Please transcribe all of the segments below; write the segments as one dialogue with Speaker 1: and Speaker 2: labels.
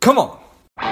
Speaker 1: Come on.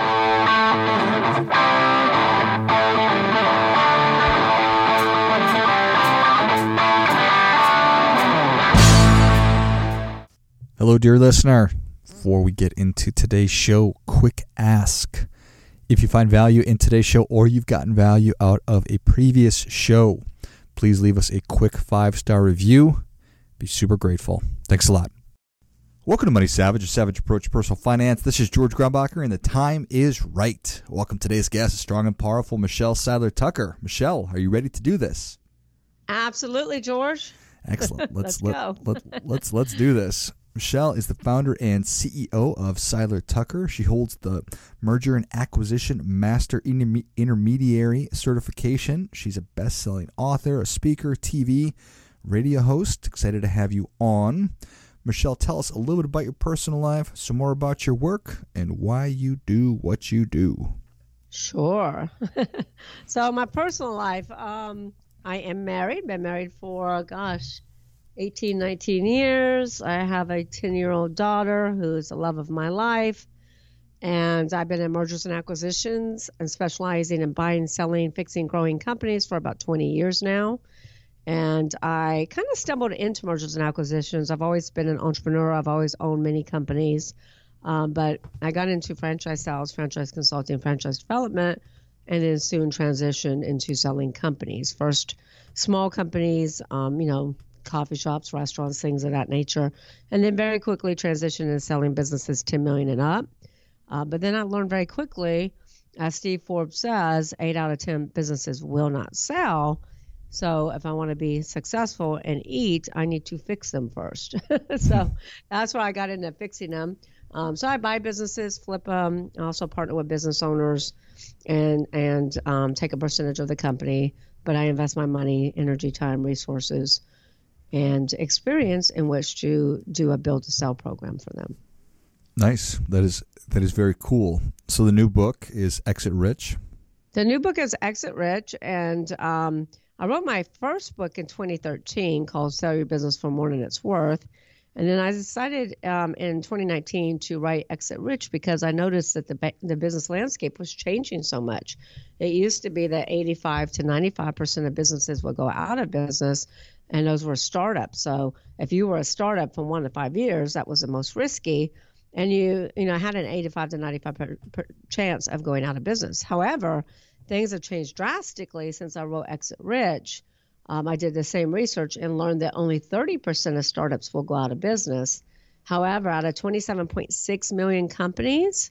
Speaker 1: Hello, dear listener. Before we get into today's show, quick ask. If you find value in today's show or you've gotten value out of a previous show, please leave us a quick 5-star review. Be super grateful. Thanks a lot. Welcome to Money Savage, a savage approach to personal finance. This is George Grumbacher, and the time is right. Welcome. Today's guest is strong and powerful Michelle Seiler-Tucker. Michelle, are you ready to do this?
Speaker 2: Absolutely, George.
Speaker 1: Excellent.
Speaker 2: Let's go.
Speaker 1: Let's do this. Michelle is the founder and CEO of Seiler-Tucker. She holds the Merger and Acquisition Master Intermediary certification. She's a best-selling author, a speaker, TV, radio host. Excited to have you on. Michelle, tell us a little bit about your personal life, some more about your work, and why you do what you do.
Speaker 2: Sure. So my personal life, I am married. Been married for, 18, 19 years. I have a 10-year-old daughter who is the love of my life. And I've been in mergers and acquisitions and specializing in buying, selling, fixing, growing companies for about 20 years now. And I kind of stumbled into mergers and acquisitions. I've always been an entrepreneur. I've always owned many companies. But I got into franchise sales, franchise consulting, franchise development, and then soon transitioned into selling companies. First, small companies, coffee shops, restaurants, things of that nature. And then very quickly transitioned into selling businesses 10 million and up. But then I learned very quickly, as Steve Forbes says, 8 out of 10 businesses will not sell. So if I want to be successful and eat, I need to fix them first. So that's why I got into fixing them. So I buy businesses, flip them. I also partner with business owners and take a percentage of the company. But I invest my money, energy, time, resources, and experience in which to do a build-to-sell program for them.
Speaker 1: Nice. That is very cool. So the new book is Exit Rich.
Speaker 2: The new book is Exit Rich, and I wrote my first book in 2013 called Sell Your Business for More Than It's Worth. And then I decided in 2019 to write Exit Rich because I noticed that the business landscape was changing so much. It used to be that 85 to 95% of businesses would go out of business, and those were startups. So if you were a startup from 1 to 5 years, that was the most risky, and you had an 85 to 95% chance of going out of business. However, things have changed drastically since I wrote Exit Rich. I did the same research and learned that only 30% of startups will go out of business. However, out of 27.6 million companies,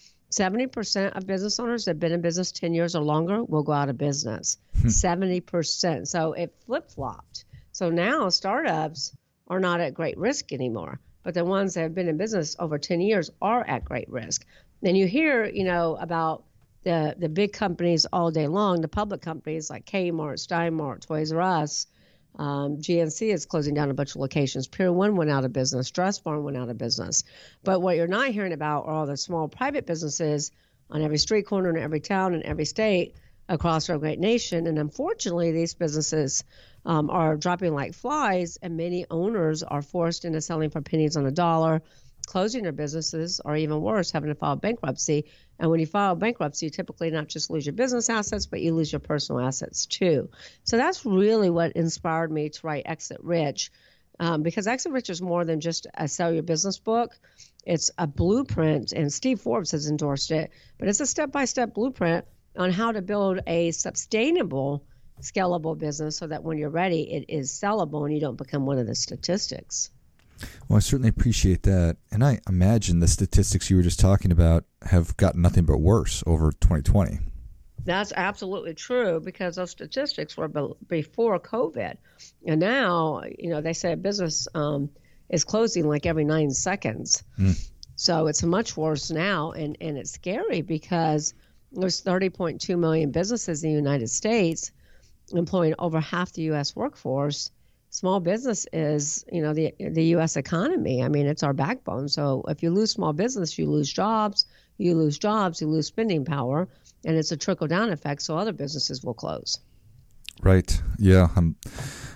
Speaker 2: 70% of business owners that have been in business 10 years or longer will go out of business. 70%. So it flip-flopped. So now startups are not at great risk anymore, but the ones that have been in business over 10 years are at great risk. Then you hear, about the big companies all day long, the public companies like Kmart, Steinmart, Toys R Us, GNC is closing down a bunch of locations. Pier 1 went out of business. Dress Barn went out of business. But what you're not hearing about are all the small private businesses on every street corner in every town in every state across our great nation. And unfortunately, these businesses are dropping like flies, and many owners are forced into selling for pennies on a dollar, closing their businesses, or even worse, having to file bankruptcy. And when you file bankruptcy, you typically not just lose your business assets, but you lose your personal assets too. So that's really what inspired me to write Exit Rich, because Exit Rich is more than just a sell your business book. It's a blueprint, and Steve Forbes has endorsed it, but it's a step-by-step blueprint on how to build a sustainable, scalable business so that when you're ready, it is sellable and you don't become one of the statistics.
Speaker 1: Well, I certainly appreciate that. And I imagine the statistics you were just talking about have gotten nothing but worse over 2020.
Speaker 2: That's absolutely true, because those statistics were before COVID. And now, they say a business is closing like every 9 seconds. So it's much worse now. And it's scary because there's 30.2 million businesses in the United States employing over half the U.S. workforce. Small business is, the U.S. economy. I mean, it's our backbone. So if you lose small business, you lose jobs, you lose spending power, and it's a trickle-down effect, so other businesses will close.
Speaker 1: Right. Yeah.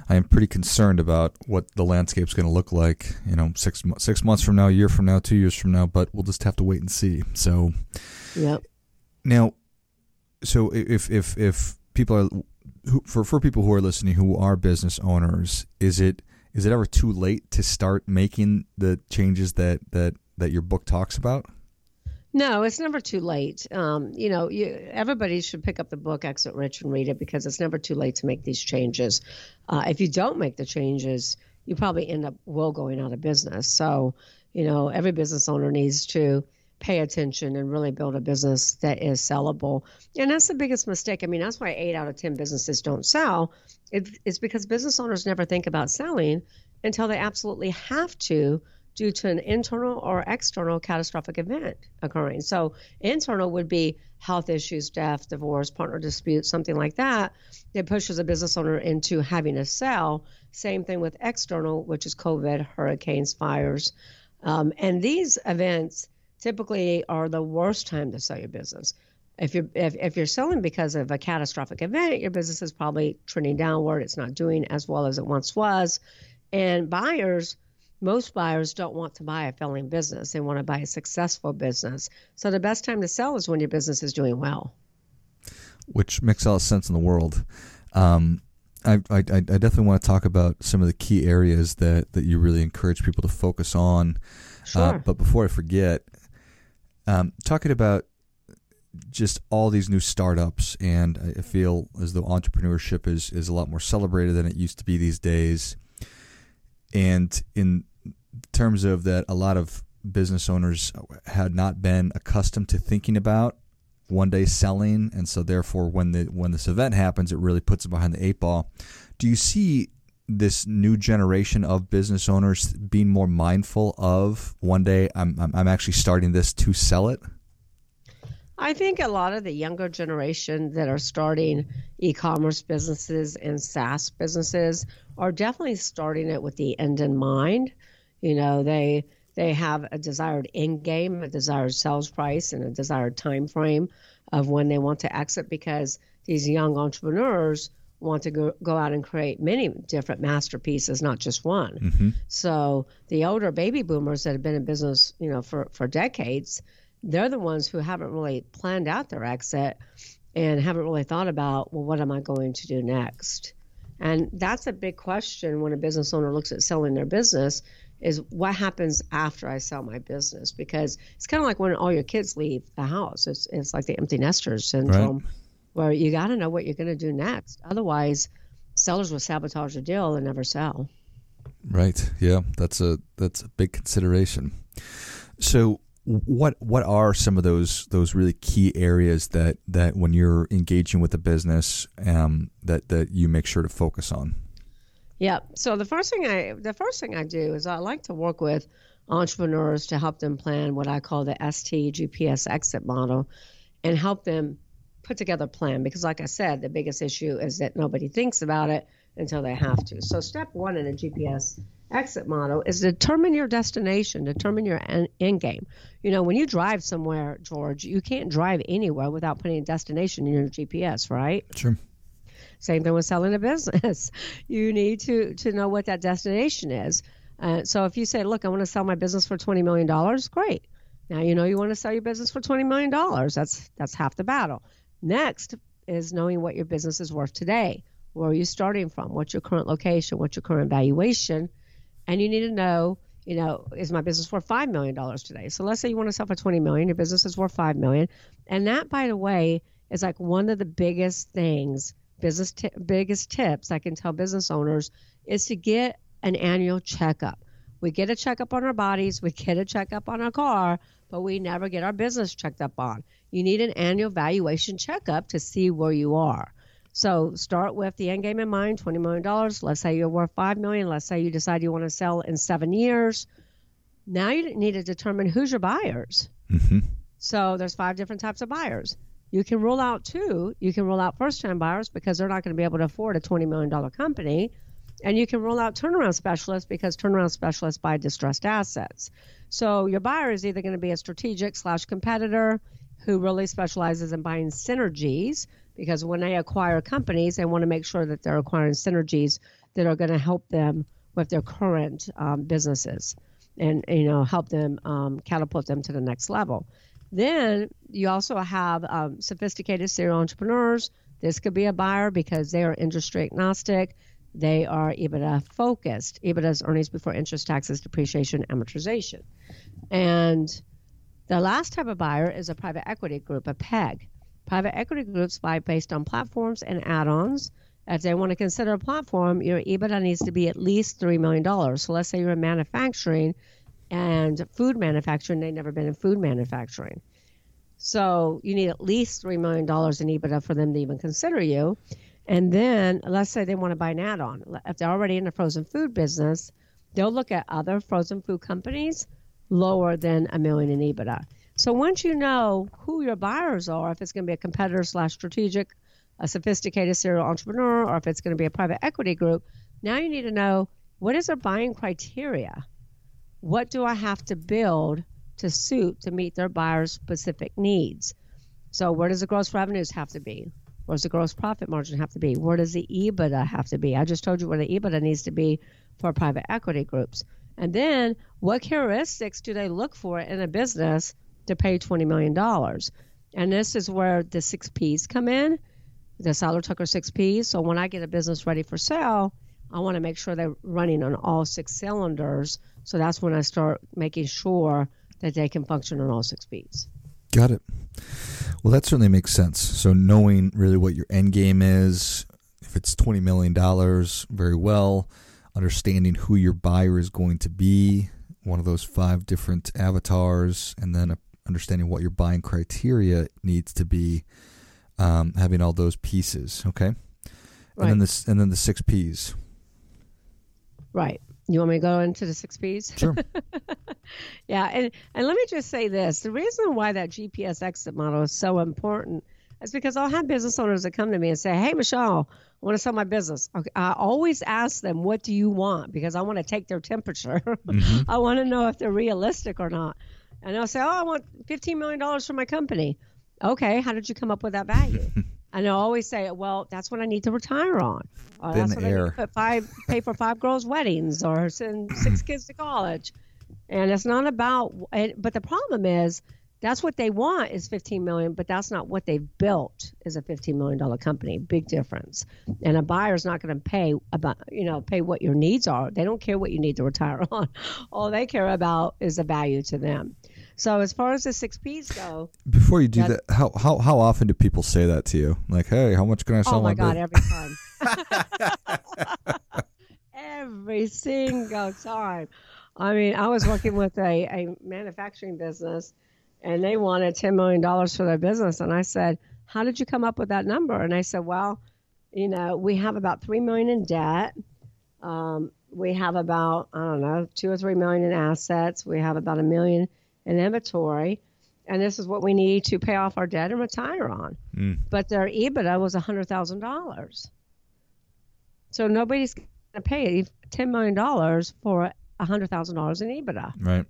Speaker 1: I am pretty concerned about what the landscape's going to look like, 6 months from now, a year from now, 2 years from now, but we'll just have to wait and see. So,
Speaker 2: yep.
Speaker 1: Now, so if people are, for people who are listening who are business owners, is it ever too late to start making the changes that your book talks about?
Speaker 2: No, it's never too late. Everybody should pick up the book Exit Rich and read it, because it's never too late to make these changes. If you don't make the changes, you probably will going out of business. So, every business owner needs to pay attention and really build a business that is sellable. And that's the biggest mistake. I mean, that's why 8 out of 10 businesses don't sell. It's because business owners never think about selling until they absolutely have to, due to an internal or external catastrophic event occurring. So internal would be health issues, death, divorce, partner dispute, something like that. It pushes a business owner into having to sell. Same thing with external, which is COVID, hurricanes, fires. And these events typically are the worst time to sell your business. If you're selling because of a catastrophic event, your business is probably trending downward. It's not doing as well as it once was. And most buyers don't want to buy a failing business. They want to buy a successful business. So the best time to sell is when your business is doing well.
Speaker 1: Which makes all the sense in the world. I definitely want to talk about some of the key areas that you really encourage people to focus on.
Speaker 2: Sure.
Speaker 1: But before I forget, talking about just all these new startups, and I feel as though entrepreneurship is a lot more celebrated than it used to be these days. And in terms of that, a lot of business owners had not been accustomed to thinking about one day selling, and so therefore when this event happens, it really puts them behind the 8 ball. Do you see this new generation of business owners being more mindful of one day I'm actually starting this to sell it?
Speaker 2: I think a lot of the younger generation that are starting e-commerce businesses and SaaS businesses are definitely starting it with the end in mind. They have a desired end game, a desired sales price, and a desired time frame of when they want to exit, because these young entrepreneurs want to go out and create many different masterpieces, not just one. Mm-hmm. So the older baby boomers that have been in business, for decades, they're the ones who haven't really planned out their exit and haven't really thought about, well, what am I going to do next? And that's a big question when a business owner looks at selling their business, is what happens after I sell my business? Because it's kind of like when all your kids leave the house. It's like the empty nesters syndrome, right, where you got to know what you're going to do next. Otherwise, sellers will sabotage a deal and never sell.
Speaker 1: Right. Yeah, that's a big consideration. So what are some of those really key areas that when you're engaging with a business that you make sure to focus on?
Speaker 2: Yeah. So the first thing I do is I like to work with entrepreneurs to help them plan what I call the ST-GPS exit model, and help them put together a plan. Because like I said, the biggest issue is that nobody thinks about it until they have to. So step one in a GPS exit model is determine your destination, determine your end game. When you drive somewhere, George, you can't drive anywhere without putting a destination in your GPS, right?
Speaker 1: Sure.
Speaker 2: Same thing with selling a business. You need to know what that destination is. So if you say, look, I want to sell my business for $20 million, great. Now you want to sell your business for $20 million. That's half the battle. Next is knowing what your business is worth today. Where are you starting from? What's your current location? What's your current valuation? And you need to know, is my business worth $5 million today? So let's say you want to sell for $20 million. Your business is worth $5 million. And that, by the way, is like one of the biggest things, biggest tips I can tell business owners, is to get an annual checkup. We get a checkup on our bodies, we get a checkup on our car, but we never get our business checked up on. You need an annual valuation checkup to see where you are. So start with the end game in mind, $20 million. Let's say you're worth $5 million. Let's say you decide you want to sell in 7 years. Now you need to determine who's your buyers. Mm-hmm. So there's 5 different types of buyers. You can rule out 2. You can rule out first-time buyers because they're not going to be able to afford a $20 million company. And you can rule out turnaround specialists because turnaround specialists buy distressed assets. So your buyer is either going to be a strategic/competitor who really specializes in buying synergies, because when they acquire companies, they want to make sure that they're acquiring synergies that are going to help them with their current businesses and, help them catapult them to the next level. Then you also have sophisticated serial entrepreneurs. This could be a buyer because they are industry agnostic. They are EBITDA focused. EBITDA is earnings before interest, taxes, depreciation, amortization. And the last type of buyer is a private equity group, a PEG. Private equity groups buy based on platforms and add-ons. If they want to consider a platform, your EBITDA needs to be at least $3 million. So let's say you're in manufacturing and food manufacturing. They've never been in food manufacturing. So you need at least $3 million in EBITDA for them to even consider you. And then let's say they want to buy an add-on. If they're already in the frozen food business, they'll look at other frozen food companies lower than $1 million in EBITDA. So once you know who your buyers are, if it's going to be a competitor/strategic, a sophisticated serial entrepreneur, or if it's going to be a private equity group, now you need to know, what is their buying criteria? What do I have to build to meet their buyers' specific needs? So where does the gross revenues have to be? Where does the gross profit margin have to be? Where does the EBITDA have to be? I just told you where the EBITDA needs to be for private equity groups. And then what characteristics do they look for in a business to pay $20 million? And this is where the 6 Ps come in, the Seiler-Tucker 6 Ps. So when I get a business ready for sale, I want to make sure they're running on all 6 cylinders. So that's when I start making sure that they can function on all 6 Ps.
Speaker 1: Got it. Well, that certainly makes sense. So knowing really what your end game is, if it's $20 million, very well. Understanding who your buyer is going to be, one of those 5 different avatars, and then understanding what your buying criteria needs to be, having all those pieces, okay?
Speaker 2: Right.
Speaker 1: And then the 6 Ps.
Speaker 2: Right. You want me to go into the 6 Ps?
Speaker 1: Sure.
Speaker 2: Yeah, and let me just say this. The reason why that GPS exit model is so important is because I'll have business owners that come to me and say, hey, Michelle, I want to sell my business. Okay, I always ask them, what do you want? Because I want to take their temperature. Mm-hmm. I want to know if they're realistic or not. And they'll say, I want $15 million for my company. Okay, how did you come up with that value? And they'll always say, well, that's what I need to retire on. Or that's what I need to pay for 5 girls' weddings or send 6 kids to college. And it's not about, but the problem is, that's what they want is $15 million, but that's not what they've built is a $15 million company. Big difference. And a buyer's not going to pay what your needs are. They don't care what you need to retire on. All they care about is the value to them. So as far as the 6 Ps go.
Speaker 1: Before you do that, how often do people say that to you? Like, hey, how much can I sell my business?
Speaker 2: Oh my God, every time. Every single time. I mean, I was working with a manufacturing business, and they wanted $10 million for their business. And I said, how did you come up with that number? And they said, well, we have about $3 million in debt. We have about, I don't know, $2 or $3 million in assets. We have about $1 million in inventory. And this is what we need to pay off our debt and retire on. But their EBITDA was $100,000. So nobody's going to pay $10 million for $100,000 in EBITDA.
Speaker 1: Right.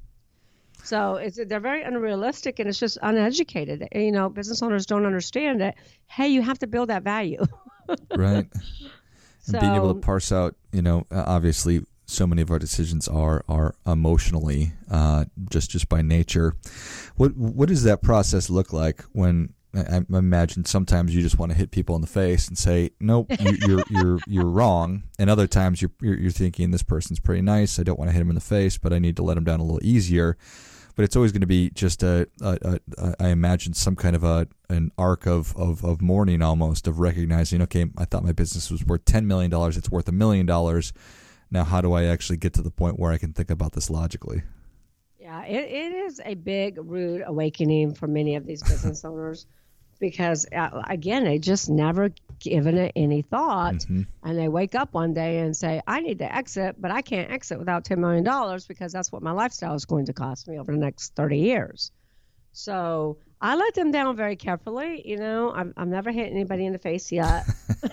Speaker 2: So they're very unrealistic, and it's just uneducated. Business owners don't understand that, hey, you have to build that value.
Speaker 1: Right. And being able to parse out, obviously so many of our decisions are emotionally, just by nature. What does that process look like when I imagine sometimes you just want to hit people in the face and say, nope, you're wrong. And other times you're thinking, this person's pretty nice. I don't want to hit him in the face, but I need to let him down a little easier. But it's always going to be just I imagine some kind of an arc of mourning almost, of recognizing, okay, I thought my business was worth $10 million. It's worth $1 million. Now, how do I actually get to the point where I can think about this logically?
Speaker 2: Yeah, it is a big, rude awakening for many of these business owners because, again, they just never given it any thought. Mm-hmm. And they wake up one day and say, I need to exit, but I can't exit without $10 million because that's what my lifestyle is going to cost me over the next 30 years. So I let them down very carefully. I've never hit anybody in the face yet.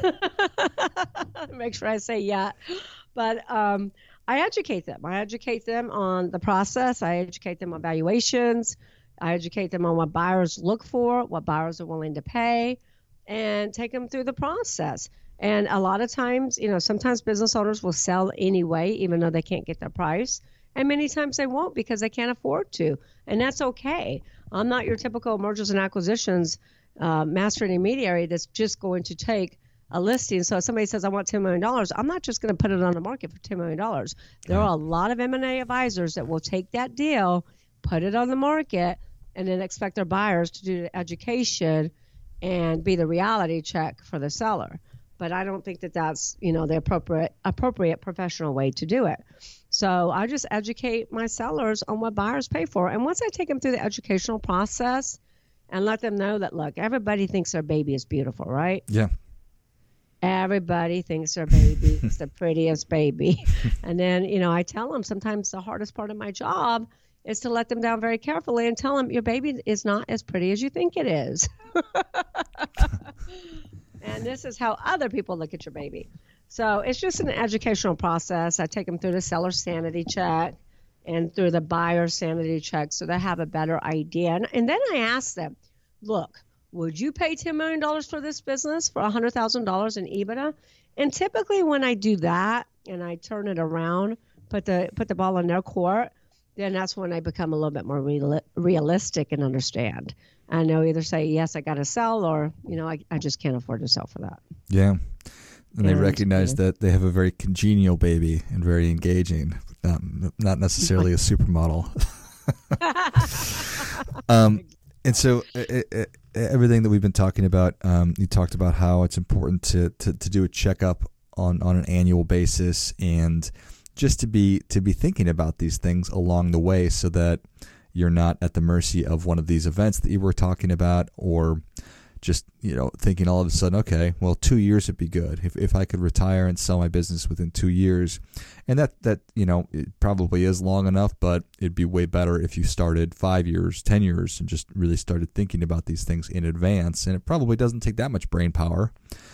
Speaker 2: Make sure I say yet. But I educate them. I educate them on the process. I educate them on valuations. I educate them on what buyers look for, what buyers are willing to pay, and take them through the process. And a lot of times, sometimes business owners will sell anyway, even though they can't get their price. And many times they won't because they can't afford to. And that's okay. I'm not your typical mergers and acquisitions master intermediary that's just going to take a listing. So if somebody says, I want $10 million, I'm not just going to put it on the market for $10 million. There are a lot of M&A advisors that will take that deal, put it on the market, and then expect their buyers to do the education and be the reality check for the seller. But I don't think that that's, the appropriate professional way to do it. So I just educate my sellers on what buyers pay for. And once I take them through the educational process and let them know that, look, everybody thinks their baby is beautiful, right?
Speaker 1: Yeah.
Speaker 2: Everybody thinks their baby is the prettiest baby. And then, I tell them sometimes the hardest part of my job is to let them down very carefully and tell them your baby is not as pretty as you think it is. And this is how other people look at your baby. So it's just an educational process. I take them through the seller sanity check and through the buyer sanity check so they have a better idea. And then I ask them, look, would you pay $10 million for this business for $100,000 in EBITDA? And typically when I do that and I turn it around, put the ball in their court, then that's when I become a little bit more realistic and understand. And they'll either say, yes, I got to sell, or, I just can't afford to sell for that.
Speaker 1: Yeah. And they recognize that they have a very congenial baby and very engaging, not necessarily a supermodel. And so everything that we've been talking about, you talked about how it's important to do a checkup on an annual basis, and just to be thinking about these things along the way so that you're not at the mercy of one of these events that you were talking about, or just, thinking all of a sudden, okay, well, 2 years would be good. If I could retire and sell my business within 2 years, and that it probably is long enough, but it'd be way better if you started 5 years, 10 years, and just really started thinking about these things in advance. And it probably doesn't take that much brain power.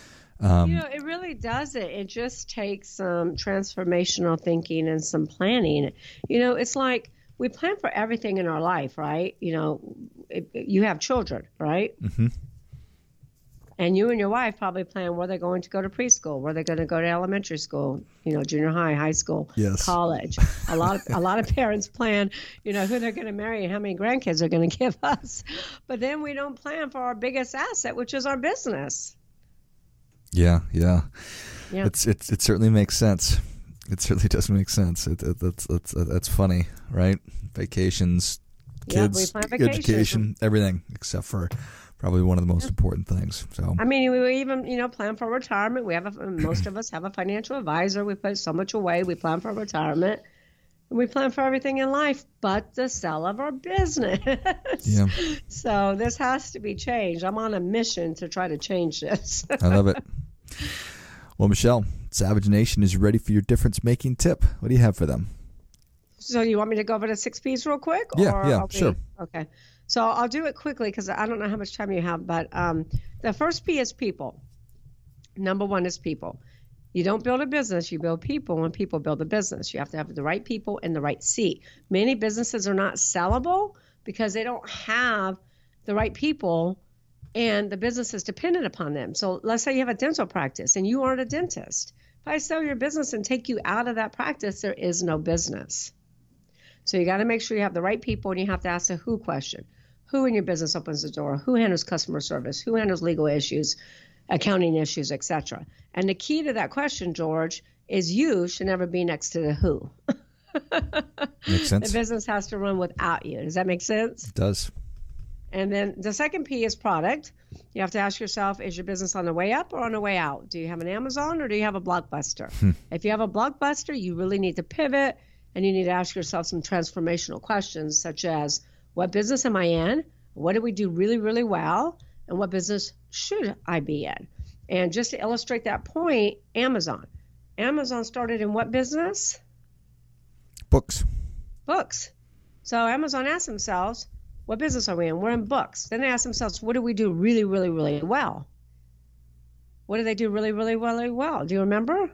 Speaker 2: It really doesn't. It just takes some transformational thinking and some planning. It's like we plan for everything in our life, right? You have children, right?
Speaker 1: Mm-hmm.
Speaker 2: And you and your wife probably plan where they're going to go to preschool, where they're going to go to elementary school, junior high, high school,
Speaker 1: yes,
Speaker 2: college. A lot of parents plan, who they're going to marry and how many grandkids they're going to give us. But then we don't plan for our biggest asset, which is our business.
Speaker 1: Yeah. It certainly makes sense. It certainly does make sense. That's funny, right? Vacations, kids, education, everything except for probably one of the most important things. So
Speaker 2: we even plan for retirement. Most of us have a financial advisor. We put so much away. We plan for retirement. And we plan for everything in life but the sale of our business.
Speaker 1: Yeah.
Speaker 2: So this has to be changed. I'm on a mission to try to change this.
Speaker 1: I love it. Well, Michelle, Savage Nation is ready for your difference-making tip. What do you have for them?
Speaker 2: So you want me to go over the 6 Ps real quick?
Speaker 1: Yeah, sure.
Speaker 2: Okay. So I'll do it quickly because I don't know how much time you have. But the first P is people. Number one is people. You don't build a business, you build people. When people build a business, you have to have the right people in the right seat. Many businesses are not sellable because they don't have the right people and the business is dependent upon them. So let's say you have a dental practice and you aren't a dentist. If I sell your business and take you out of that practice, there is no business. So you got to make sure you have the right people, and you have to ask the who question. Who in your business opens the door? Who handles customer service? Who handles legal issues, accounting issues, etc.? And the key to that question, George, is you should never be next to the who.
Speaker 1: Makes sense.
Speaker 2: The business has to run without you. Does that make sense?
Speaker 1: It does.
Speaker 2: And then the second P is product. You have to ask yourself, is your business on the way up or on the way out? Do you have an Amazon or do you have a Blockbuster? If you have a Blockbuster, you really need to pivot, and you need to ask yourself some transformational questions such as, what business am I in? What do we do really, really well? And what business should I be in? And just to illustrate that point, Amazon. Amazon started in what business?
Speaker 1: Books.
Speaker 2: So Amazon asked themselves, what business are we in? We're in books. Then they asked themselves, what do we do really, really, really well? What do they do really, really, really well? Do you remember?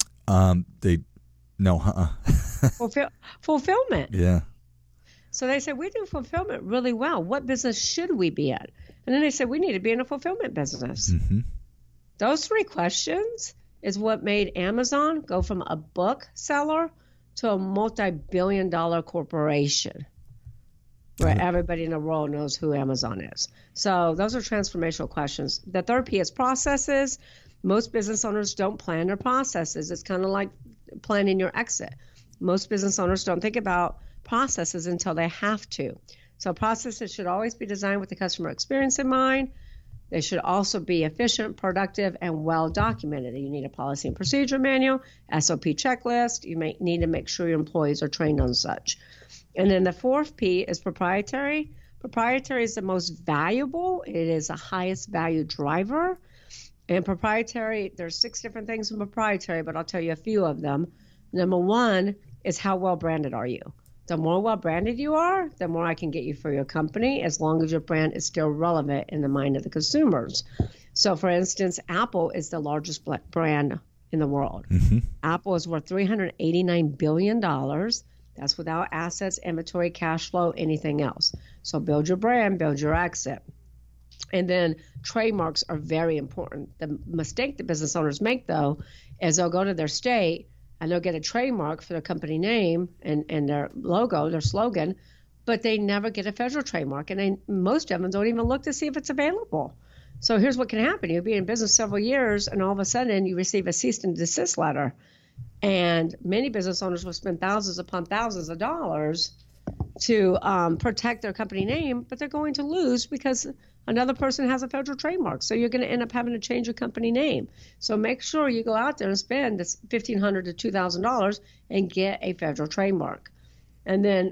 Speaker 2: Fulfillment.
Speaker 1: Yeah.
Speaker 2: So they said, we do fulfillment really well. What business should we be in? And then they said, we need to be in a fulfillment business.
Speaker 1: Mm-hmm.
Speaker 2: Those 3 questions is what made Amazon go from a book seller to a multi-billion-dollar corporation where everybody in the world knows who Amazon is. So those are transformational questions. The 3rd P is processes. Most business owners don't plan their processes. It's kind of like planning your exit. Most business owners don't think about processes until they have to. So processes should always be designed with the customer experience in mind. They should also be efficient, productive, and well documented. You need a policy and procedure manual, SOP checklist. You may need to make sure your employees are trained on such. And then the 4th P is proprietary. Proprietary is the most valuable. It is the highest value driver. And proprietary, there's 6 different things in proprietary, but I'll tell you a few of them. Number 1 is how well branded are you? The more well branded you are, the more I can get you for your company, as long as your brand is still relevant in the mind of the consumers. So, for instance, Apple is the largest brand in the world. Mm-hmm. Apple is worth $389 billion. That's without assets, inventory, cash flow, anything else. So build your brand, build your exit. And then trademarks are very important. The mistake that business owners make, though, is they'll go to their state and they'll get a trademark for their company name and their logo, their slogan, but they never get a federal trademark. And most of them don't even look to see if it's available. So here's what can happen. You'll be in business several years, and all of a sudden you receive a cease and desist letter. And many business owners will spend thousands upon thousands of dollars to protect their company name, but they're going to lose because another person has a federal trademark. So you're going to end up having to change your company name. So make sure you go out there and spend this $1,500 to $2,000 and get a federal trademark. And then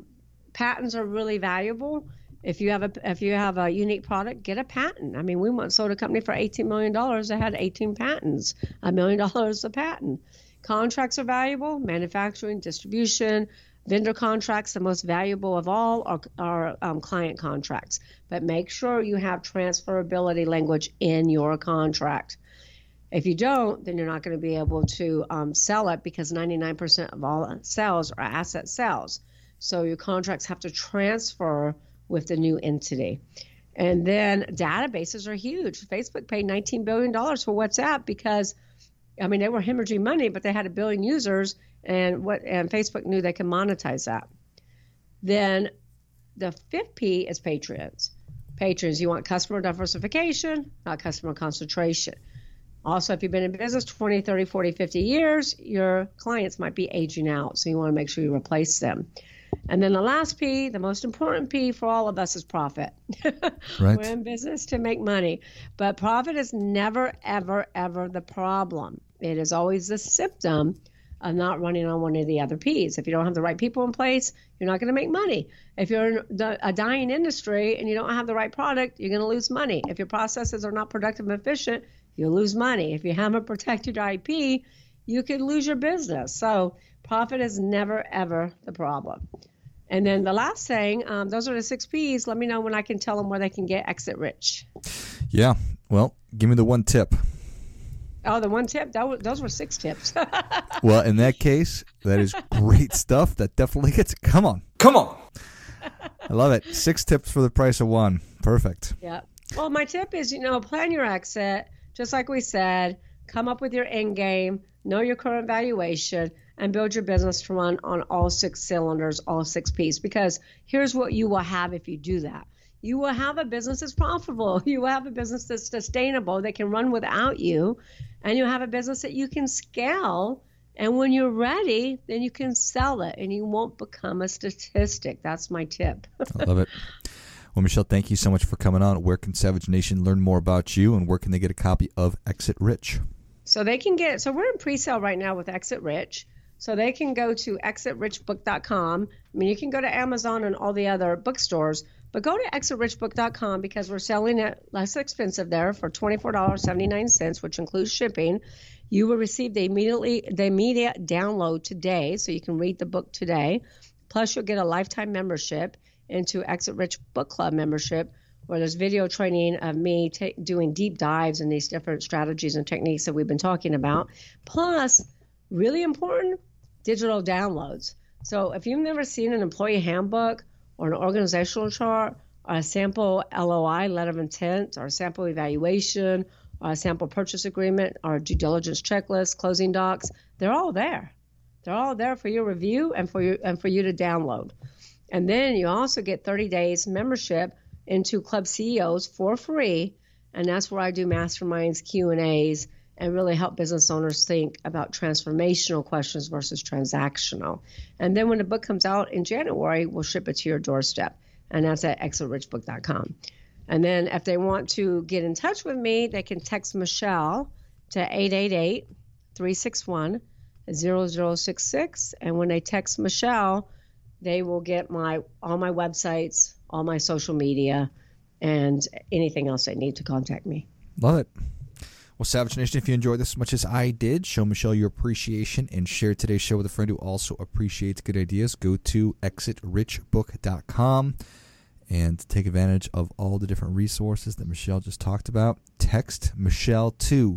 Speaker 2: patents are really valuable. If you have a unique product, get a patent. I mean, we once sold a company for $18 million that had 18 patents, $1 million a patent. Contracts are valuable, manufacturing, distribution, vendor contracts. The most valuable of all are client contracts. But make sure you have transferability language in your contract. If you don't, then you're not going to be able to sell it, because 99% of all sales are asset sales. So your contracts have to transfer with the new entity. And then databases are huge. Facebook paid $19 billion for WhatsApp because, I mean, they were hemorrhaging money, but they had 1 billion users, and Facebook knew they could monetize that. Then the 5th P is patrons. Patrons, you want customer diversification, not customer concentration. Also, if you've been in business 20, 30, 40, 50 years, your clients might be aging out, so you want to make sure you replace them. And then the last P, the most important P for all of us, is profit. Right. We're in business to make money. But profit is never, ever, ever the problem. It is always the symptom of not running on one of the other Ps. If you don't have the right people in place, you're not going to make money. If you're in a dying industry and you don't have the right product, you're going to lose money. If your processes are not productive and efficient, you'll lose money. If you haven't protected your IP, you could lose your business. So profit is never, ever the problem. And then the last thing, those are the 6 Ps. Let me know when I can tell them where they can get Exit Rich.
Speaker 1: Yeah. Well, give me the one tip.
Speaker 2: Oh, the one tip? Those were 6 tips.
Speaker 1: Well, in that case, that is great stuff. That definitely gets it. Come on. I love it. 6 tips for the price of 1. Perfect.
Speaker 2: Yeah. Well, my tip is, plan your exit. Just like we said, come up with your end game, know your current valuation, and build your business to run on all 6 cylinders, all 6 Ps. Because here's what you will have if you do that. You will have a business that's profitable. You will have a business that's sustainable, that can run without you. And you have a business that you can scale. And when you're ready, then you can sell it and you won't become a statistic. That's my tip.
Speaker 1: I love it. Well, Michelle, thank you so much for coming on. Where can Savage Nation learn more about you, and where can they get a copy of Exit Rich?
Speaker 2: So we're in pre-sale right now with Exit Rich. So they can go to exitrichbook.com. I mean, you can go to Amazon and all the other bookstores, but go to exitrichbook.com because we're selling it less expensive there for $24.79, which includes shipping. You will receive the immediate download today, so you can read the book today. Plus, you'll get a lifetime membership into Exit Rich Book Club membership, where there's video training of me doing deep dives in these different strategies and techniques that we've been talking about. Plus, really important, digital downloads. So if you've never seen an employee handbook or an organizational chart or a sample LOI, letter of intent, or a sample evaluation, our sample purchase agreement, our due diligence checklist, closing docs. They're all there. They're all there for your review and for you to download. And then you also get 30 days membership into Club CEOs for free, and that's where I do masterminds, Q&As, and really help business owners think about transformational questions versus transactional. And then when the book comes out in January, we'll ship it to your doorstep, and that's at ExitRichBook.com. And then if they want to get in touch with me, they can text Michelle to 888-361-0066. And when they text Michelle, they will get all my websites, all my social media, and anything else they need to contact me.
Speaker 1: Love it. Well, Savage Nation, if you enjoyed this as much as I did, show Michelle your appreciation and share today's show with a friend who also appreciates good ideas. Go to ExitRichBook.com and take advantage of all the different resources that Michelle just talked about. Text Michelle to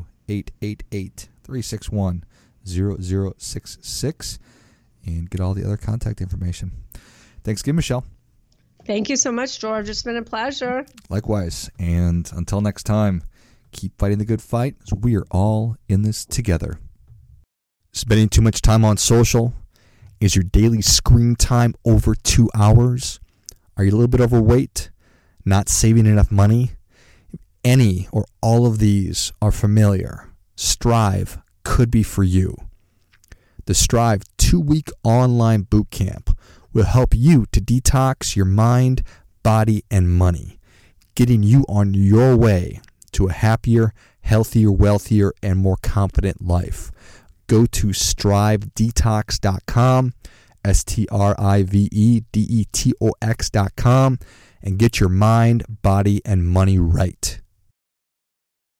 Speaker 1: 888-361-0066 and get all the other contact information. Thanks again, Michelle.
Speaker 2: Thank you so much, George. It's been a pleasure.
Speaker 1: Likewise. And until next time, keep fighting the good fight, as we are all in this together. Spending too much time on social? Is your daily screen time over 2 hours? Are you a little bit overweight? Not saving enough money? If any or all of these are familiar, Strive could be for you. The Strive 2-week online bootcamp will help you to detox your mind, body, and money, getting you on your way to a happier, healthier, wealthier, and more confident life. Go to strivedetox.com, STRIVEDETOX.com, and get your mind, body, and money right.